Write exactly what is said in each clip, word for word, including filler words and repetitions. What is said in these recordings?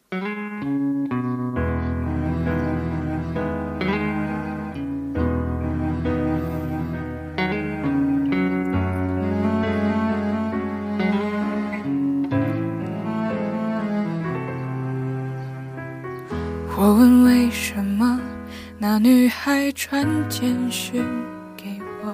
我问为什么那女孩传简讯给我，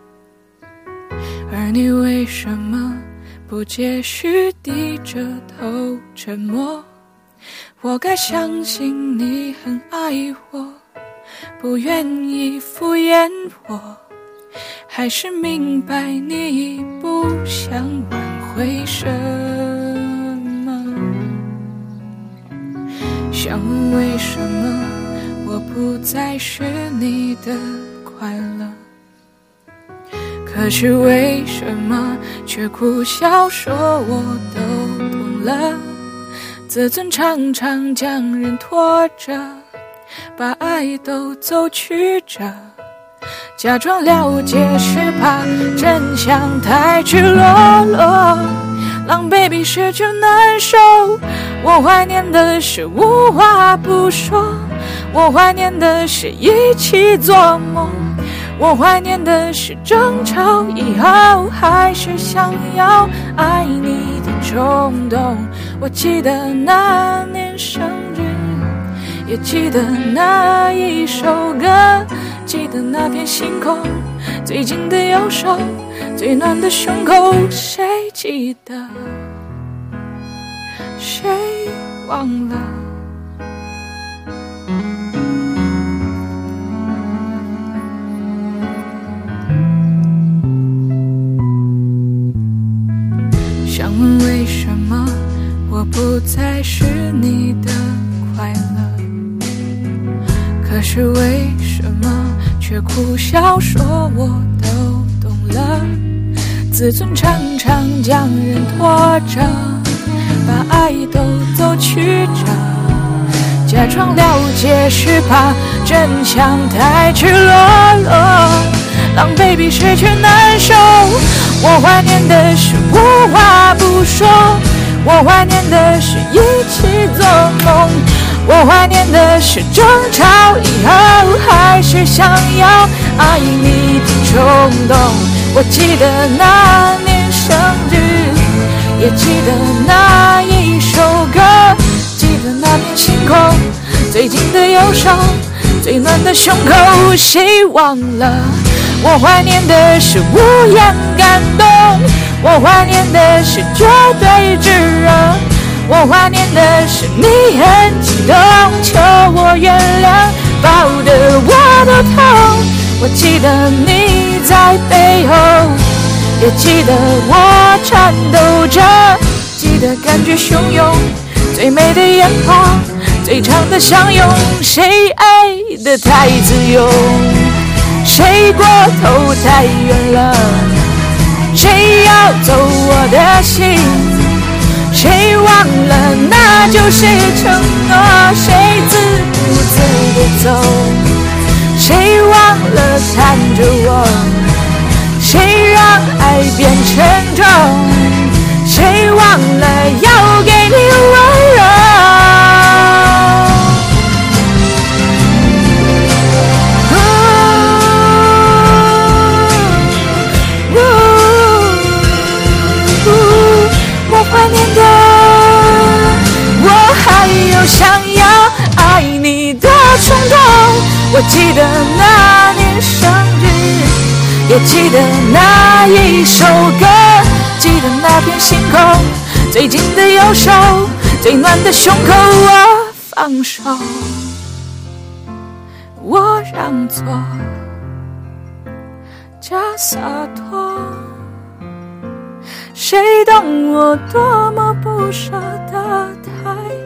而你为什么不接续低着头沉默？我该相信你很爱我，不愿意敷衍我，还是明白你已不想挽回什么？想问为什么我不再是你的快乐，可是为什么却苦笑说我都懂了？自尊常常将人拖着，把爱都走曲折，假装了解是怕真相太赤裸裸，让 baby 失去难受。我怀念的是无话不说，我怀念的是一起做梦，我怀念的是争吵以后还是想要爱你的冲动。我记得那年生日，也记得那一首歌，记得那片星空，最近的右手，最暖的胸口。谁记得，谁忘了？想问为什么我不再是你的快乐，可是为什么却苦笑说我都懂了？自尊常常将人拖着，把爱都走曲折，假装了解是怕真相太赤裸裸，让 baby 失去难受。我怀念的是无话不说，我怀念的是一起做梦，我怀念的是争吵以后还是想要爱你的冲动。我记得那年生日，也记得那一首歌，记得那片星空，最近的右手，最暖的胸口。谁忘了？我怀念的是无言感动，我怀念的是绝对炙热，我怀念的是你很激动，求我原谅，抱得我都痛。我记得你在背后，也记得我颤抖着，记得感觉汹涌，最美的烟花，最长的相拥。谁爱得太自由，谁过头太远了，谁要走我的心，谁忘了那就是承诺，谁自顾自地走，谁忘了缠着我，谁让爱变沉重，谁忘了要给你温柔。怀念的，我还有想要爱你的冲动。我记得那年生日，也记得那一首歌，记得那片星空，最近的右手，最暖的胸口。我放手，我让座，假洒脱，谁懂我多么不舍得太